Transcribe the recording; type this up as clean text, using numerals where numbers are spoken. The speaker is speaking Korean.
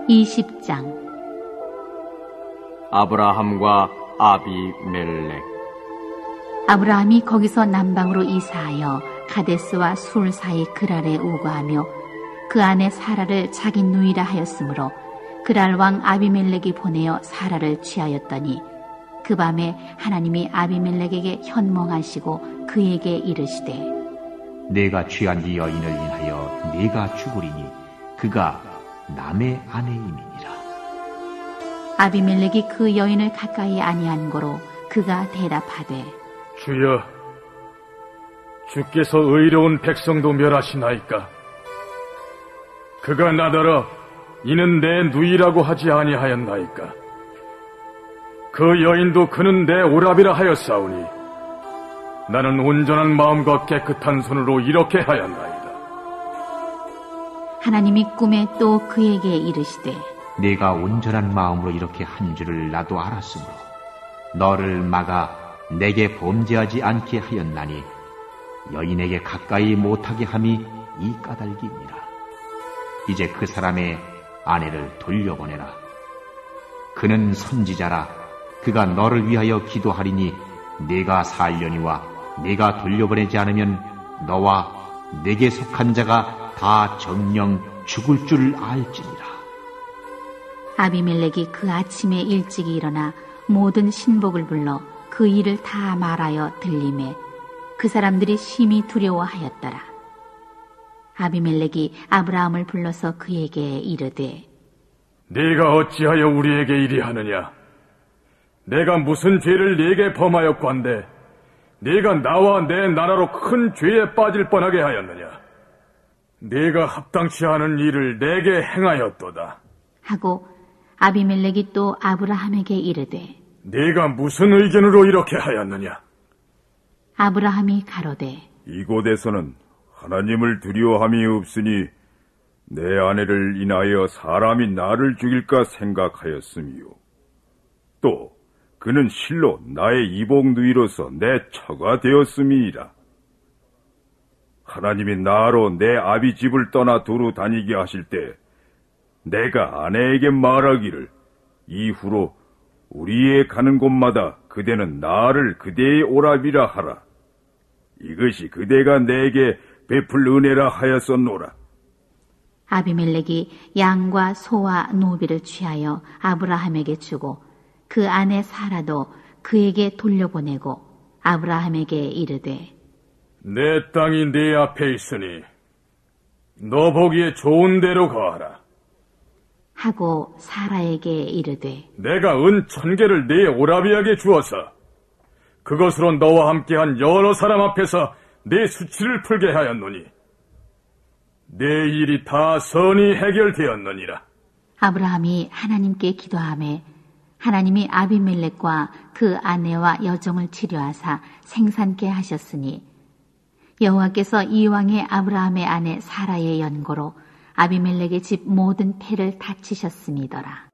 20장. 아브라함과 아비멜렉. 아브라함이 거기서 남방으로 이사하여 가데스와 술 사이 그랄에 우거하며 그 안에 사라를 자기 누이라 하였으므로 그랄 왕 아비멜렉이 보내어 사라를 취하였더니 그 밤에 하나님이 아비멜렉에게 현몽하시고 그에게 이르시되 내가 취한 이 여인을 인하여 네가 죽으리니 그가 남의 아내임이니라. 아비멜렉이 그 여인을 가까이 아니한 고로 그가 대답하되 주여, 주께서 의로운 백성도 멸하시나이까? 그가 나더러 이는 내 누이라고 하지 아니하였나이까? 그 여인도 그는 내 오라비라 하였사오니 나는 온전한 마음과 깨끗한 손으로 이렇게 하였나이다. 하나님이 꿈에 또 그에게 이르시되 네가 온전한 마음으로 이렇게 한 줄을 나도 알았으므로 너를 막아 내게 범죄하지 않게 하였나니 여인에게 가까이 못하게 함이 이 까닭이니라. 이제 그 사람의 아내를 돌려보내라. 그는 선지자라. 그가 너를 위하여 기도하리니 네가 살려니와 네가 돌려보내지 않으면 너와 내게 속한 자가 다 정령 죽을 줄 알지니라. 아비멜렉이 그 아침에 일찍이 일어나 모든 신복을 불러 그 일을 다 말하여 들리매 그 사람들이 심히 두려워하였더라. 아비멜렉이 아브라함을 불러서 그에게 이르되 네가 어찌하여 우리에게 이리 하느냐? 내가 무슨 죄를 네게 범하였건대 네가 나와 내 나라로 큰 죄에 빠질 뻔하게 하였느냐? 네가 합당치 않은 일을 내게 행하였도다. 하고 아비멜렉이 또 아브라함에게 이르되 네가 무슨 의견으로 이렇게 하였느냐? 아브라함이 가로되 이곳에서는 하나님을 두려워함이 없으니 내 아내를 인하여 사람이 나를 죽일까 생각하였으미요. 또 그는 실로 나의 이복 누이로서 내 처가 되었음이니라. 하나님이 나로 내 아비 집을 떠나 두루 다니게 하실 때 내가 아내에게 말하기를 이후로 우리의 가는 곳마다 그대는 나를 그대의 오라비라 하라. 이것이 그대가 내게 베풀 은혜라 하였었노라. 아비멜렉이 양과 소와 노비를 취하여 아브라함에게 주고 그 아내 사라도 그에게 돌려보내고 아브라함에게 이르되 내 땅이 네 앞에 있으니 너 보기에 좋은 데로 가라. 하고 사라에게 이르되 내가 은 1000개를 네 오라비에게 주어서 그것으로 너와 함께한 여러 사람 앞에서 네 수치를 풀게 하였노니 내 일이 다 선히 해결되었느니라. 아브라함이 하나님께 기도하매 하나님이 아비멜렉과 그 아내와 여종을 치료하사 생산케 하셨으니 여호와께서 이왕에 아브라함의 아내 사라의 연고로 아비멜렉의 집 모든 패를 다치셨음이더라.